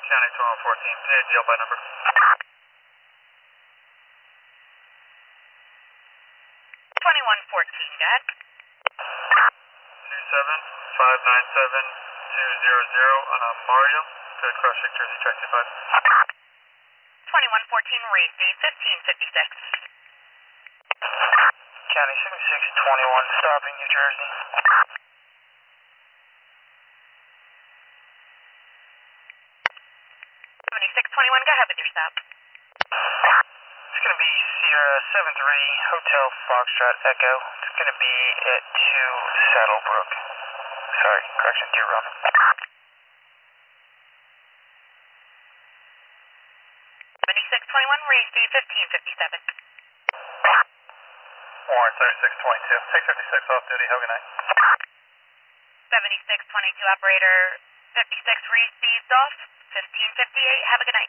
County 2114, PAGL by number. 2114, Dad. 27597-200, Mario. Good cross check Jersey track 25. 2114, read the 1556. County 7621, stopping New Jersey. 7621, go ahead with your stop. It's going to be Sierra 73 Hotel Foxtrot Echo. It's going to be at 2 Saddlebrook. Sorry, correction, Deer Run. 7621, read the 1557. Warren 3622. Take 56 off duty. Have a good night. 7622, operator 56 received off. 1558, have a good night.